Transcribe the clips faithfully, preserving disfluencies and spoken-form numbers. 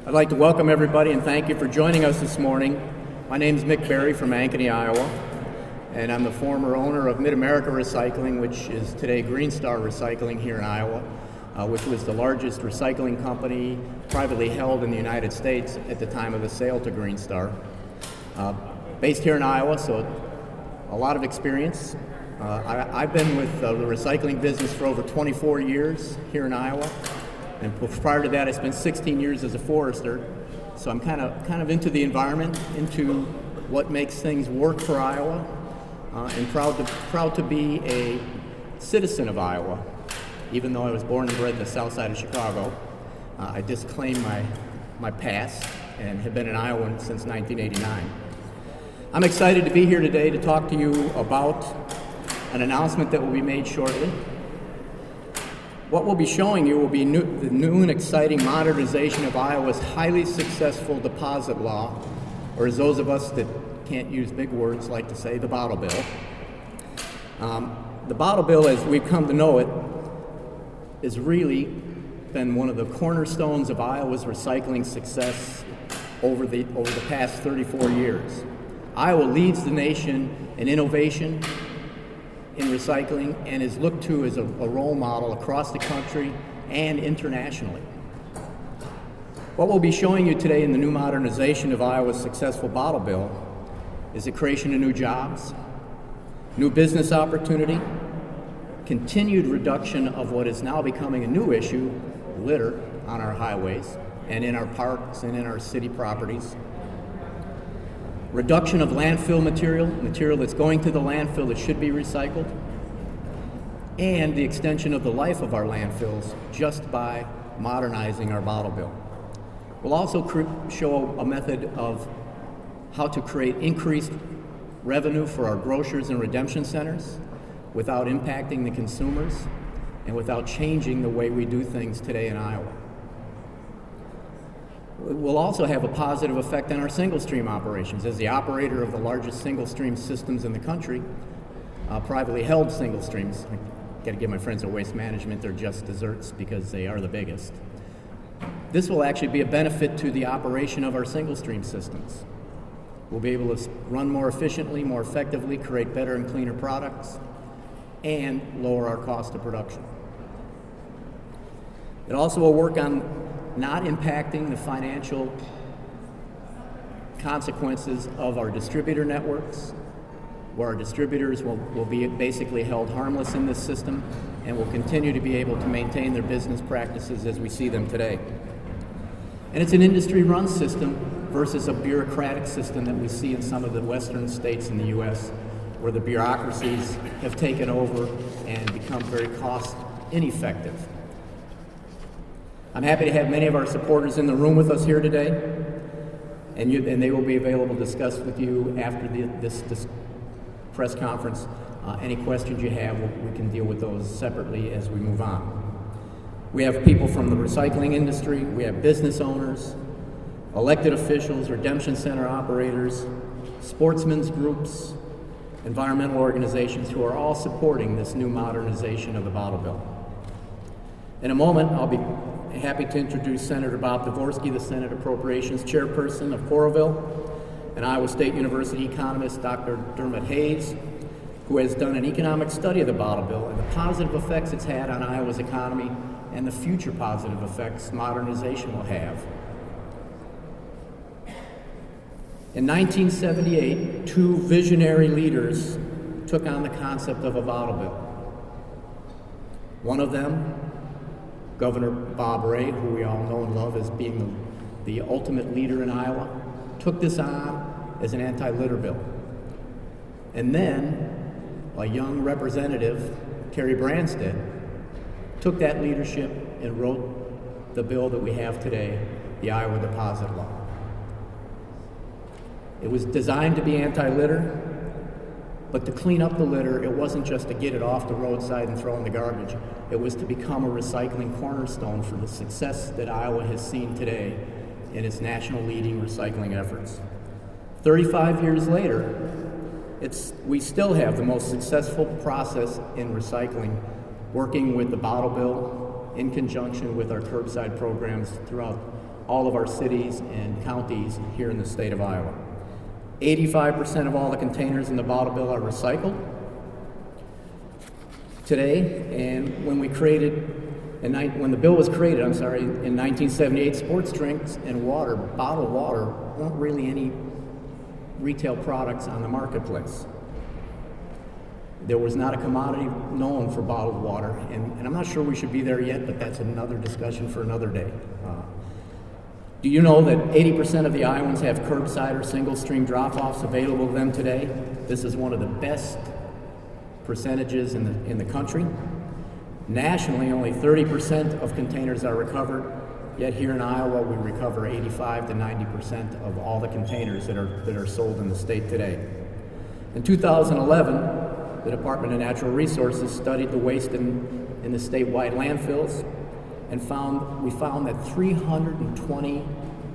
I'd like to welcome everybody and thank you for joining us this morning. My name is Mick Berry from Ankeny, Iowa, and I'm the former owner of Mid-America Recycling, which is today Green Star Recycling here in Iowa, uh, which was the largest recycling company privately held in the United States at the time of the sale to Green Star. Uh, based here in Iowa, so a lot of experience. Uh, I, I've been with uh, the recycling business for over twenty-four years here in Iowa, and prior to that I spent sixteen years as a forester, so I'm kind of kind of into the environment, into what makes things work for Iowa, uh, and proud to, proud to be a citizen of Iowa. Even though I was born and bred in the south side of Chicago, uh, I disclaim my, my past and have been an Iowan since nineteen eighty-nine. I'm excited to be here today to talk to you about an announcement that will be made shortly. What we'll be showing you will be new, the new and exciting modernization of Iowa's highly successful deposit law, or as those of us that can't use big words like to say, the bottle bill. Um, the bottle bill, as we've come to know it, has really been one of the cornerstones of Iowa's recycling success over the, over the past thirty-four years. Iowa leads the nation in innovation in recycling and is looked to as a, a role model across the country and internationally. What we'll be showing you today in the new modernization of Iowa's successful bottle bill is the creation of new jobs, new business opportunity, continued reduction of what is now becoming a new issue, litter on our highways and in our parks and in our city properties, reduction of landfill material, material that's going to the landfill that should be recycled, and the extension of the life of our landfills just by modernizing our bottle bill. We'll also cr- show a method of how to create increased revenue for our grocers and redemption centers without impacting the consumers and without changing the way we do things today in Iowa. It will also have a positive effect on our single-stream operations. As the operator of the largest single-stream systems in the country, uh, privately held single streams, I got to give my friends at Waste Management their just desserts because they are the biggest. This will actually be a benefit to the operation of our single-stream systems. We'll be able to run more efficiently, more effectively, create better and cleaner products, and lower our cost of production. It also will work on not impacting the financial consequences of our distributor networks, where our distributors will, will be basically held harmless in this system and will continue to be able to maintain their business practices as we see them today. And it's an industry-run system versus a bureaucratic system that we see in some of the western states in the U S, where the bureaucracies have taken over and become very cost ineffective. I'm happy to have many of our supporters in the room with us here today, and, you, and they will be available to discuss with you after the, this, this press conference. Uh, any questions you have, we, we can deal with those separately as we move on. We have people from the recycling industry, we have business owners, elected officials, redemption center operators, sportsmen's groups, environmental organizations who are all supporting this new modernization of the bottle bill. In a moment, I'll be happy to introduce Senator Bob Dvorsky, the Senate Appropriations Chairperson of Coralville, and Iowa State University economist Doctor Dermot Hayes, who has done an economic study of the bottle bill and the positive effects it's had on Iowa's economy and the future positive effects modernization will have. In nineteen seventy-eight, two visionary leaders took on the concept of a bottle bill. One of them, Governor Bob Ray, who we all know and love as being the, the ultimate leader in Iowa, took this on as an anti-litter bill. And then a young representative, Terry Branstad, took that leadership and wrote the bill that we have today, the Iowa Deposit Law. It was designed to be anti-litter, but to clean up the litter, it wasn't just to get it off the roadside and throw in the garbage. It was to become a recycling cornerstone for the success that Iowa has seen today in its national leading recycling efforts. thirty-five years later, it's, we still have the most successful process in recycling, working with the bottle bill in conjunction with our curbside programs throughout all of our cities and counties here in the state of Iowa. eighty-five percent of all the containers in the bottle bill are recycled today, and when we created, and when the bill was created, I'm sorry, in nineteen seventy-eight, sports drinks and water, bottled water, weren't really any retail products on the marketplace. There was not a commodity known for bottled water, and, and I'm not sure we should be there yet, but that's another discussion for another day. Uh, do you know that eighty percent of the Iowans have curbside or single-stream drop-offs available to them today? This is one of the best percentages in the, in the country. Nationally, only thirty percent of containers are recovered, yet here in Iowa, we recover eighty-five to ninety percent of all the containers that are, that are sold in the state today. In two thousand eleven, the Department of Natural Resources studied the waste in, in the statewide landfills, and found we found that three hundred twenty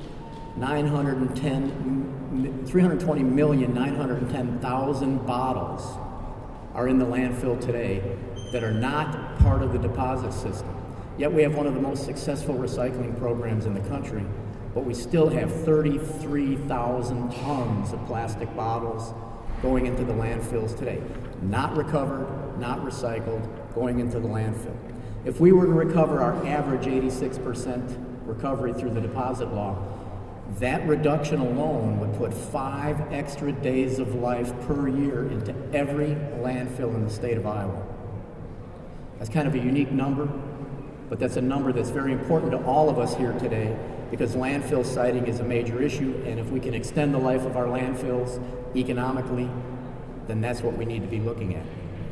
million nine hundred ten thousand bottles are in the landfill today that are not part of the deposit system. Yet we have one of the most successful recycling programs in the country, but we still have thirty-three thousand tons of plastic bottles going into the landfills today. Not recovered, not recycled, going into the landfill. If we were to recover our average eighty-six percent recovery through the deposit law, that reduction alone would put five extra days of life per year into every landfill in the state of Iowa. That's kind of a unique number, but that's a number that's very important to all of us here today, because landfill siting is a major issue, and if we can extend the life of our landfills economically, then that's what we need to be looking at.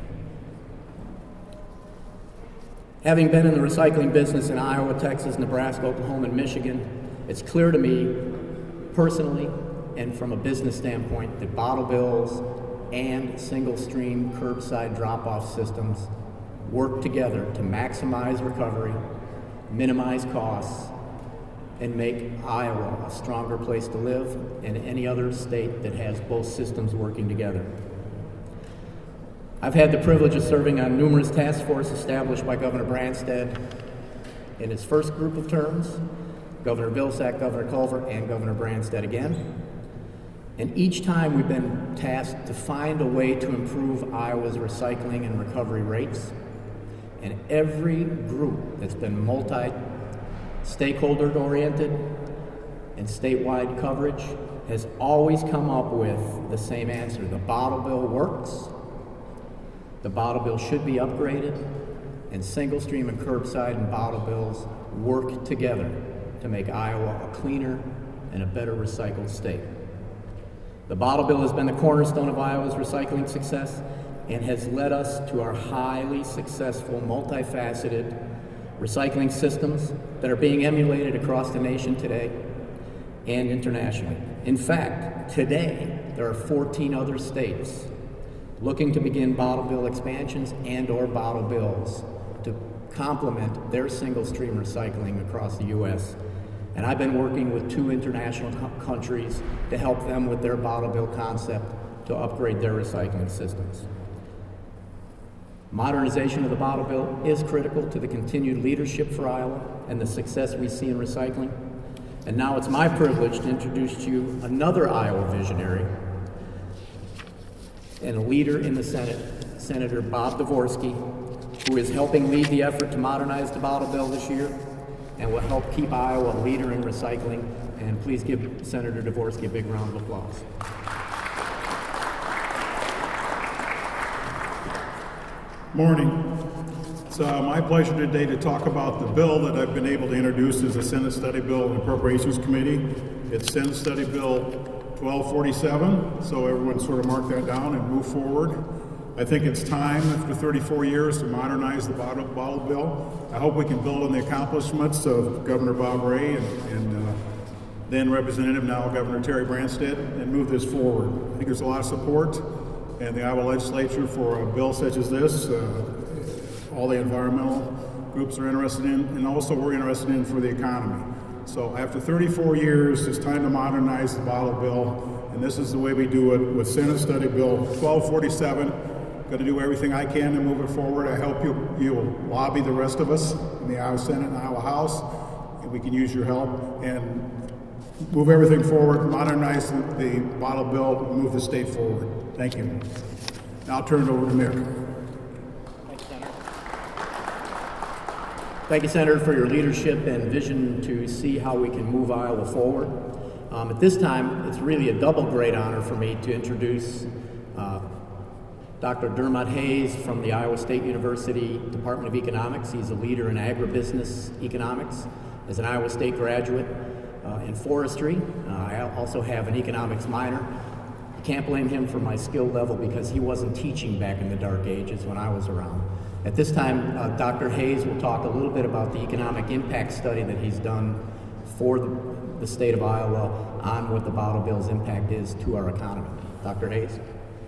Having been in the recycling business in Iowa, Texas, Nebraska, Oklahoma, and Michigan, it's clear to me personally and from a business standpoint that bottle bills and single-stream curbside drop-off systems work together to maximize recovery, minimize costs, and make Iowa a stronger place to live, and any other state that has both systems working together. I've had the privilege of serving on numerous task forces established by Governor Branstad in his first group of terms, Governor Vilsack, Governor Culver, and Governor Branstad again. And each time we've been tasked to find a way to improve Iowa's recycling and recovery rates. And every group that's been multi-stakeholder oriented and statewide coverage has always come up with the same answer. The bottle bill works, the bottle bill should be upgraded, and single stream and curbside and bottle bills work together to make Iowa a cleaner and a better recycled state. The bottle bill has been the cornerstone of Iowa's recycling success and has led us to our highly successful, multifaceted recycling systems that are being emulated across the nation today and internationally. In fact, today, there are fourteen other states looking to begin bottle bill expansions and or bottle bills to complement their single-stream recycling across the U S. And I've been working with two international co- countries to help them with their bottle bill concept to upgrade their recycling systems. Modernization of the bottle bill is critical to the continued leadership for Iowa and the success we see in recycling. And now it's my privilege to introduce to you another Iowa visionary and a leader in the Senate, Senator Bob Dvorsky, who is helping lead the effort to modernize the bottle bill this year and will help keep Iowa a leader in recycling. And please give Senator Dvorsky a big round of applause. Morning. It's uh, my pleasure today to talk about the bill that I've been able to introduce as the Senate Study Bill and Appropriations Committee. It's Senate Study Bill twelve forty-seven, so everyone sort of mark that down and move forward. I think it's time after thirty-four years to modernize the bottle, bottle bill. I hope we can build on the accomplishments of Governor Bob Ray and, and uh, then Representative, now Governor Terry Branstad, and move this forward. I think there's a lot of support in the Iowa legislature for a bill such as this. Uh, all the environmental groups are interested in, and also we're interested in for the economy. So after thirty-four years, it's time to modernize the bottle bill, and this is the way we do it with Senate Study Bill twelve forty-seven. Going to do everything I can to move it forward. I hope you you'll lobby the rest of us in the Iowa Senate and Iowa House. we can use your help and move everything forward, modernize the, the bottle bill, move the state forward. Thank you. Now I'll turn it over to Mick. Thank you, Senator. Thank you, Senator, for your leadership and vision to see how we can move Iowa forward. Um, at this time, it's really a double great honor for me to introduce uh, Doctor Dermot Hayes from the Iowa State University Department of Economics. He's a leader in agribusiness economics. As an Iowa State graduate uh, in forestry, uh, I also have an economics minor. I can't blame him for my skill level because he wasn't teaching back in the dark ages when I was around. At this time, uh, Doctor Hayes will talk a little bit about the economic impact study that he's done for the, the state of Iowa on what the bottle bill's impact is to our economy. Doctor Hayes.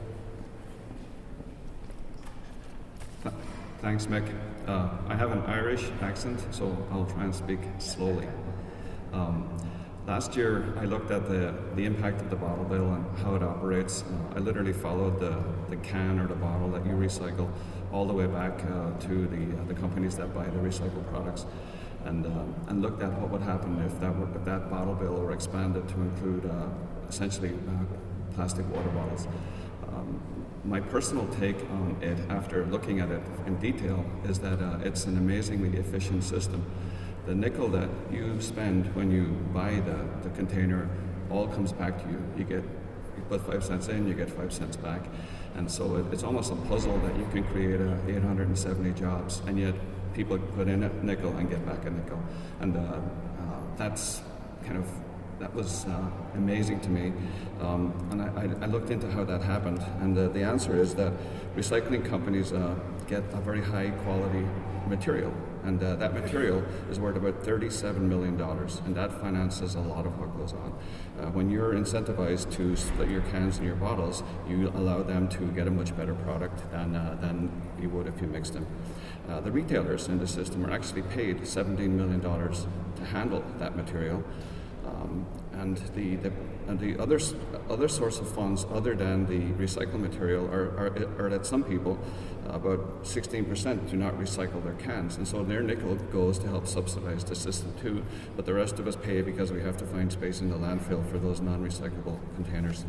Thanks, Mick. Uh, I have an Irish accent, so I'll try and speak slowly. Um, last year, I looked at the, the impact of the bottle bill and how it operates. Uh, I literally followed the, the can or the bottle that you recycle all the way back uh, to the, uh, the companies that buy the recycled products, and, uh, and looked at what would happen if that, were, if that bottle bill were expanded to include uh, essentially uh, plastic water bottles. Um, My personal take on it, after looking at it in detail, is that uh, it's an amazingly efficient system. The nickel that you spend when you buy the, the container all comes back to you. You get, you put five cents in, you get five cents back. And so it, it's almost a puzzle that you can create uh, eight hundred seventy jobs, and yet people put in a nickel and get back a nickel. And uh, uh, that's kind of That was uh, amazing to me, um, and I, I looked into how that happened, and uh, the answer is that recycling companies uh, get a very high quality material, and uh, that material is worth about thirty-seven million dollars, and that finances a lot of what goes on. Uh, when you're incentivized to split your cans and your bottles, you allow them to get a much better product than, uh, than you would if you mixed them. Uh, the retailers in the system are actually paid seventeen million dollars to handle that material. Um, and the, the and the other other source of funds other than the recycled material are, are, are that some people, uh, about sixteen percent, do not recycle their cans, and so their nickel goes to help subsidize the system too. But the rest of us pay because we have to find space in the landfill for those non-recyclable containers.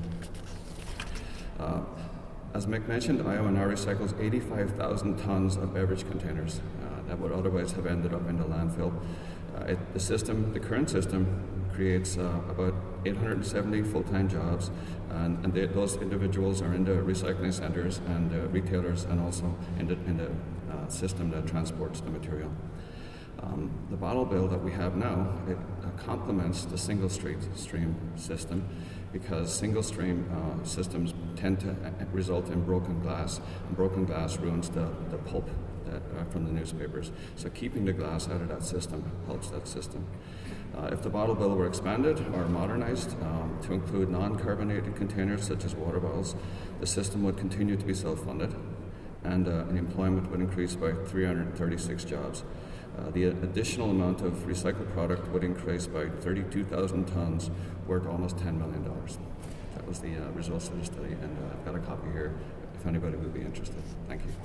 Uh, As Mick mentioned, Iowa now recycles eighty-five thousand tons of beverage containers uh, that would otherwise have ended up in the landfill. Uh, it, the system, the current system, creates uh, about eight hundred seventy full-time jobs, and, and they, those individuals are in the recycling centers and uh, retailers, and also in the, in the uh, system that transports the material. Um, the bottle bill that we have now, it uh, complements the single stream stream system, because single stream uh, systems tend to result in broken glass, and broken glass ruins the, the pulp that, uh, from the newspapers. So keeping the glass out of that system helps that system. Uh, if the bottle bill were expanded or modernized um, to include non-carbonated containers such as water bottles, the system would continue to be self-funded, and uh, employment would increase by three hundred thirty-six jobs. Uh, the additional amount of recycled product would increase by thirty-two thousand tons, worth almost ten million dollars. That was the uh, results of the study, and uh, I've got a copy here if anybody would be interested. Thank you.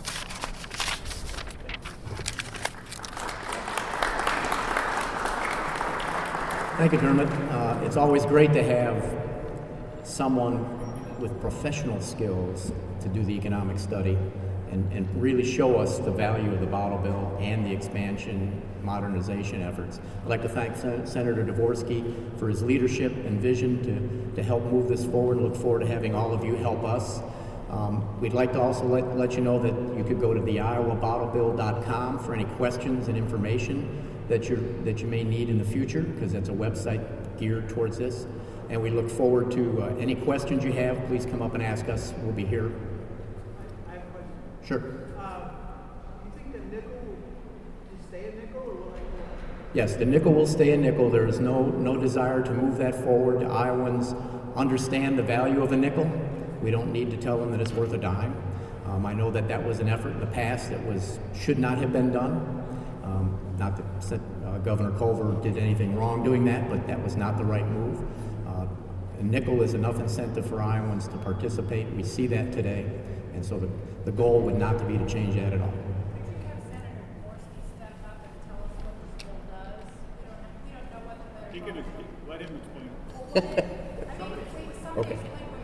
Thank you, Dermot. Uh, it's always great to have someone with professional skills to do the economic study and, and really show us the value of the bottle bill and the expansion modernization efforts. I'd like to thank Sen- Senator Dvorsky for his leadership and vision to, to help move this forward, and look forward to having all of you help us. Um, we'd like to also let, let you know that you could go to the iowa bottle bill dot com for any questions and information that you that you may need in the future, because that's a website geared towards this. And we look forward to uh, any questions you have. Please come up and ask us. We'll be here. I have a question. Sure. Uh, do you think the nickel will stay a nickel, or will it go? Yes, the nickel will stay a nickel. There is no no desire to move that forward. Iowans understand the value of a nickel. We don't need to tell them that it's worth a dime. Um, I know that that was an effort in the past that was should not have been done. Um, not that uh, Governor Culver did anything wrong doing that, but that was not the right move. Uh, a nickel is enough incentive for Iowans to participate. We see that today, and so the, the goal would not to be to change that at all. Could you have Senator Dvorsky step up and tell us what this bill does? We don't him explain. Okay.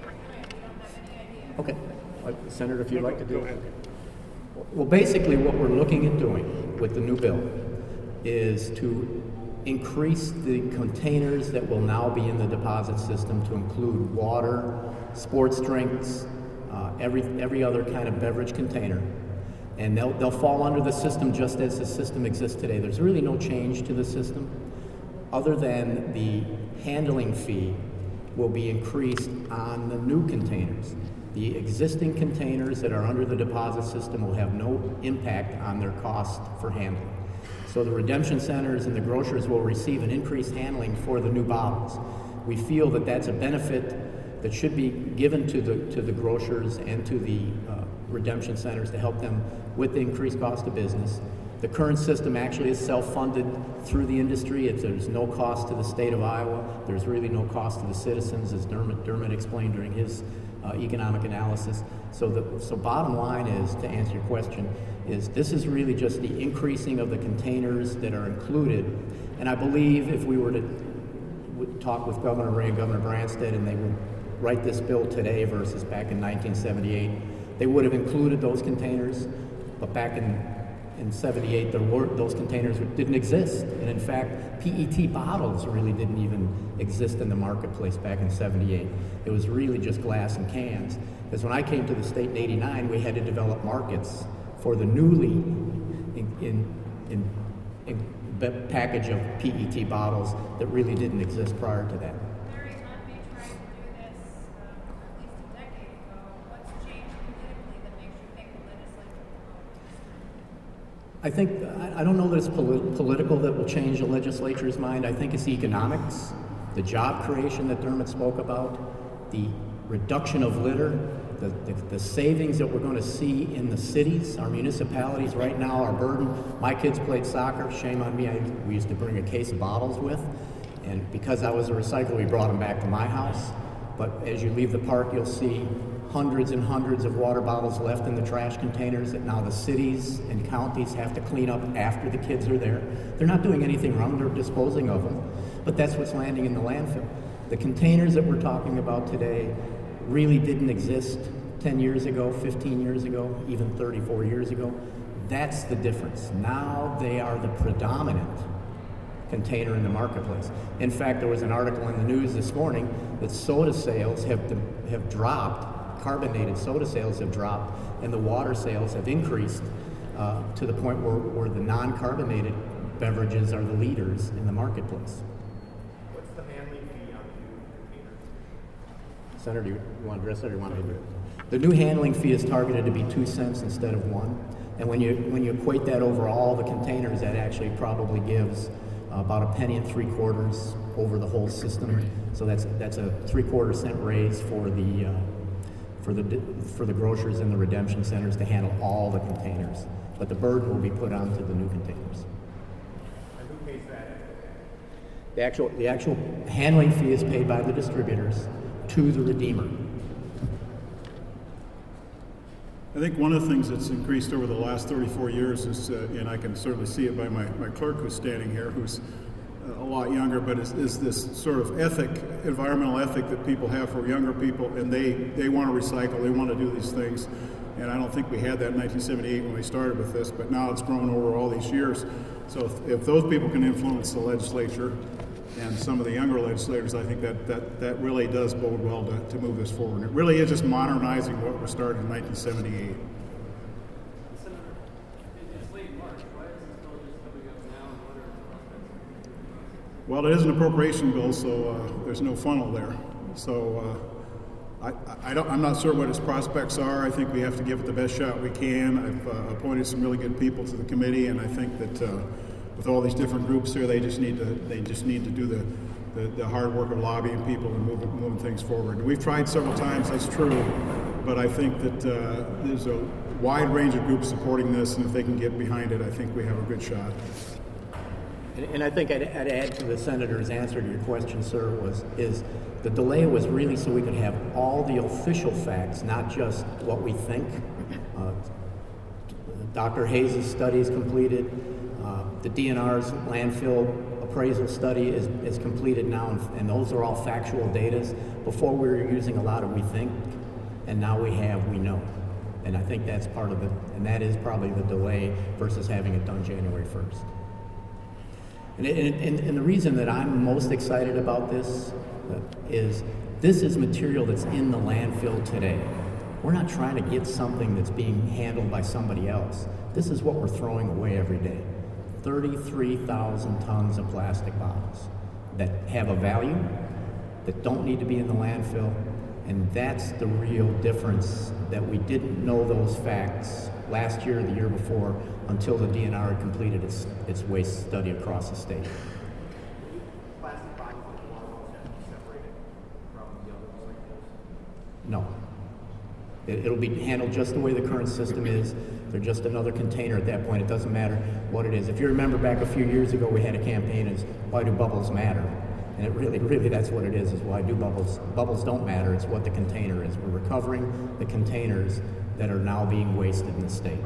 Okay. Uh, Senator, if you'd like to do it. Well, basically what we're looking at doing with the new bill is to increase the containers that will now be in the deposit system to include water, sports drinks, uh, every, every other kind of beverage container. And they'll, they'll fall under the system just as the system exists today. There's really no change to the system other than the handling fee will be increased on the new containers. The existing containers that are under the deposit system will have no impact on their cost for handling. So the redemption centers and the grocers will receive an increased handling for the new bottles. We feel that that's a benefit that should be given to the to the grocers and to the uh, redemption centers to help them with the increased cost of business. The current system actually is self-funded through the industry. It's, there's no cost to the state of Iowa. There's really no cost to the citizens, as Dermot, Dermot explained during his uh, economic analysis. So the so bottom line is, to answer your question, is this is really just the increasing of the containers that are included. And I believe if we were to w- talk with Governor Ray and Governor Branstad and they would write this bill today versus back in nineteen seventy-eight, they would have included those containers, but back in in seventy-eight, there were, those containers didn't exist. And in fact, P E T bottles really didn't even exist in the marketplace back in seventy-eight. It was really just glass and cans. Because when I came to the state in eighty-nine, we had to develop markets for the newly in, in, in, in package of P E T bottles that really didn't exist prior to that. Larry Huntley tried to do this uh, at least a decade ago. What's changed politically that makes you think the legislature will? I think, I, I don't know that it's polit- political that will change the legislature's mind. I think it's economics, the job creation that Dermot spoke about, the reduction of litter, the, the, the savings that we're going to see in the cities, our municipalities right now are burdened. My kids played soccer, shame on me, I, we used to bring a case of bottles with, and because I was a recycler, we brought them back to my house. But as you leave the park, you'll see hundreds and hundreds of water bottles left in the trash containers that now the cities and counties have to clean up after the kids are there. They're not doing anything wrong, they're disposing of them, but that's what's landing in the landfill. The containers that we're talking about today really didn't exist ten years ago, fifteen years ago, even thirty-four years ago. That's the difference. Now they are the predominant container in the marketplace. In fact, there was an article in the news this morning that soda sales have have dropped, carbonated soda sales have dropped, and the water sales have increased uh, to the point where, where the non-carbonated beverages are the leaders in the marketplace. What's the handling fee on the new containers? Senator, do you, you want to address it or do you want me to do it? The new handling fee is targeted to be two cents instead of one. And when you when you equate that over all the containers, that actually probably gives uh, about a penny and three quarters over the whole system. So that's that's a three quarter cent raise for the uh, for the for the grocers and the redemption centers to handle all the containers. But the burden will be put onto the new containers. And who pays that? The actual the actual handling fee is paid by the distributors to the redeemer. I think one of the things that's increased over the last thirty-four years is, uh, and I can certainly see it by my, my clerk who's standing here, who's a lot younger, but is, is this sort of ethic, environmental ethic that people have for younger people, and they, they want to recycle, they want to do these things. And I don't think we had that in nineteen seventy-eight when we started with this, but now it's grown over all these years. So if, if those people can influence the legislature and some of the younger legislators, I think that, that, that really does bode well to, to move this forward. It really is just modernizing what was started in nineteen seventy-eight. Senator, it's late March. Why is this bill just coming up now and what are the prospects? Well, it is an appropriation bill, so uh, there's no funnel there. So uh, I, I don't, I'm not sure what its prospects are. I think we have to give it the best shot we can. I've uh, appointed some really good people to the committee, and I think that uh, with all these different groups here, they just need to they just need to do the, the, the hard work of lobbying people and moving, moving things forward. We've tried several times, that's true, but I think that uh, there's a wide range of groups supporting this, and if they can get behind it, I think we have a good shot. And, and I think I'd, I'd add to the senator's answer to your question, sir, was is the delay was really so we could have all the official facts, not just what we think. Uh, Doctor Hayes' study is completed. Uh, the D N R's landfill appraisal study is, is completed now, and, and those are all factual data. Before we were using a lot of we think, and now we have we know. And I think that's part of it, and that is probably the delay versus having it done January first. And, it, and, and the reason that I'm most excited about this uh, is this is material that's in the landfill today. We're not trying to get something that's being handled by somebody else. This is what we're throwing away every day. thirty-three thousand tons of plastic bottles that have a value, that don't need to be in the landfill, and that's the real difference, that we didn't know those facts last year or the year before until the D N R had completed its, its waste study across the state. Plastic bottles like water bottles have to be separated from the other recyclables? No. It, it'll be handled just the way the current system is. They're just another container at that point. It doesn't matter what it is. If you remember back a few years ago, we had a campaign as why do bubbles matter? And it really, really that's what it is, is why do bubbles, bubbles don't matter. It's what the container is. We're recovering the containers that are now being wasted in the state.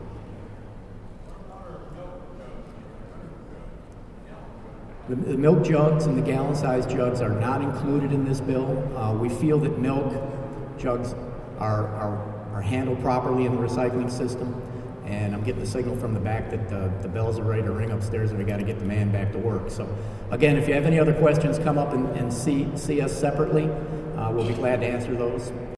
The, the milk jugs and the gallon-sized jugs are not included in this bill. Uh, we feel that milk jugs are, are, are handled properly in the recycling system, and I'm getting the signal from the back that the, the bells are ready to ring upstairs and we got to get the man back to work. So again, if you have any other questions, come up and, and see, see us separately. Uh, we'll be glad to answer those.